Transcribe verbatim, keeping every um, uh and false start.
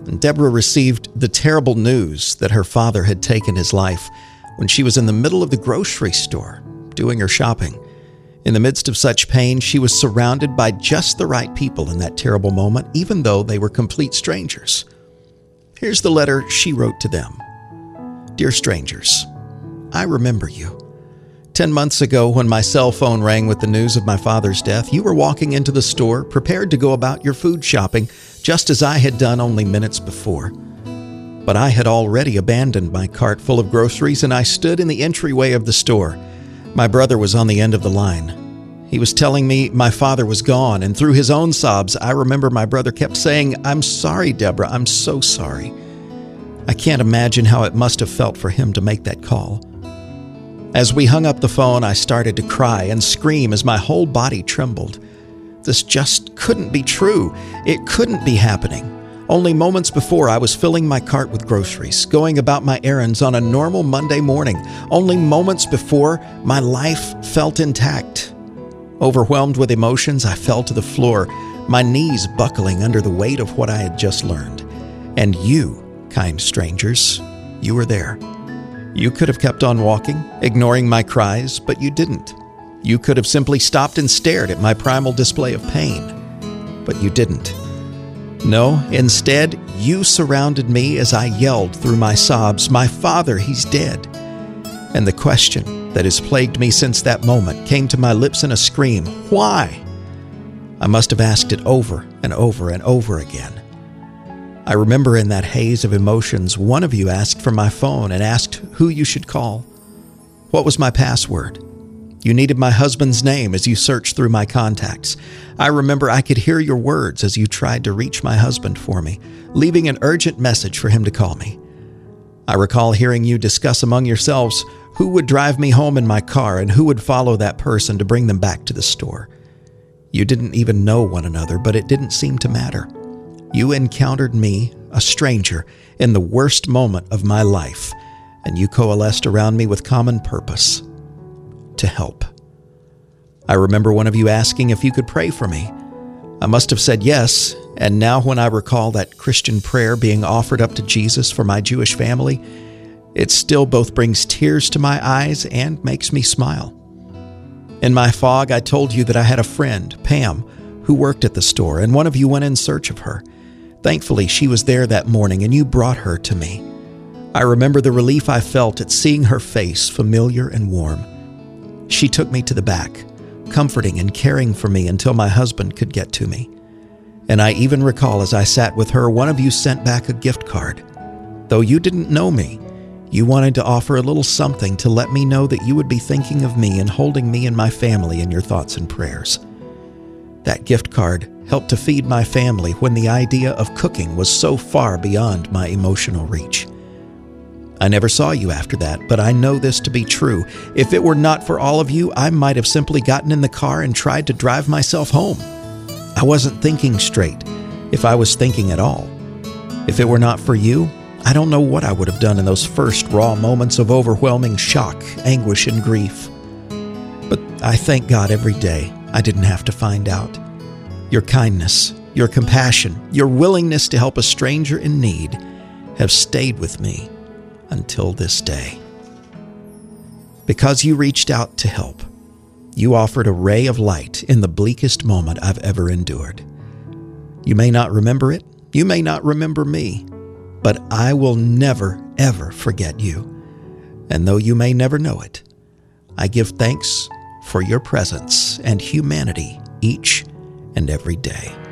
Deborah received the terrible news that her father had taken his life when she was in the middle of the grocery store doing her shopping. In the midst of such pain, she was surrounded by just the right people in that terrible moment, even though they were complete strangers. Here's the letter she wrote to them. Dear strangers, I remember you. Ten months ago, when my cell phone rang with the news of my father's death, you were walking into the store, prepared to go about your food shopping, just as I had done only minutes before. But I had already abandoned my cart full of groceries, and I stood in the entryway of the store. My brother was on the end of the line. He was telling me my father was gone, and through his own sobs, I remember my brother kept saying, "I'm sorry, Deborah, I'm so sorry." I can't imagine how it must have felt for him to make that call. As we hung up the phone, I started to cry and scream as my whole body trembled. This just couldn't be true. It couldn't be happening. Only moments before, I was filling my cart with groceries, going about my errands on a normal Monday morning. Only moments before, my life felt intact. Overwhelmed with emotions, I fell to the floor, my knees buckling under the weight of what I had just learned. And you, kind strangers, you were there. You could have kept on walking, ignoring my cries, but you didn't. You could have simply stopped and stared at my primal display of pain, but you didn't. No, instead, you surrounded me as I yelled through my sobs, "My father, he's dead." And the question that has plagued me since that moment came to my lips in a scream, "Why?" I must have asked it over and over and over again. I remember in that haze of emotions, one of you asked for my phone and asked who you should call. What was my password? You needed my husband's name as you searched through my contacts. I remember I could hear your words as you tried to reach my husband for me, leaving an urgent message for him to call me. I recall hearing you discuss among yourselves who would drive me home in my car and who would follow that person to bring them back to the store. You didn't even know one another, but it didn't seem to matter. You encountered me, a stranger, in the worst moment of my life, and you coalesced around me with common purpose: to help. I remember one of you asking if you could pray for me. I must have said yes, and now when I recall that Christian prayer being offered up to Jesus for my Jewish family, it still both brings tears to my eyes and makes me smile. In my fog, I told you that I had a friend, Pam, who worked at the store, and one of you went in search of her. Thankfully, she was there that morning, and you brought her to me. I remember the relief I felt at seeing her face, familiar and warm. She took me to the back, comforting and caring for me until my husband could get to me. And I even recall as I sat with her, one of you sent back a gift card. Though you didn't know me, you wanted to offer a little something to let me know that you would be thinking of me and holding me and my family in your thoughts and prayers. That gift card helped to feed my family when the idea of cooking was so far beyond my emotional reach. I never saw you after that, but I know this to be true. If it were not for all of you, I might have simply gotten in the car and tried to drive myself home. I wasn't thinking straight, if I was thinking at all. If it were not for you, I don't know what I would have done in those first raw moments of overwhelming shock, anguish, and grief. But I thank God every day I didn't have to find out. Your kindness, your compassion, your willingness to help a stranger in need have stayed with me until this day. Because you reached out to help, you offered a ray of light in the bleakest moment I've ever endured. You may not remember it, you may not remember me, but I will never, ever forget you. And though you may never know it, I give thanks for your presence and humanity each and every day.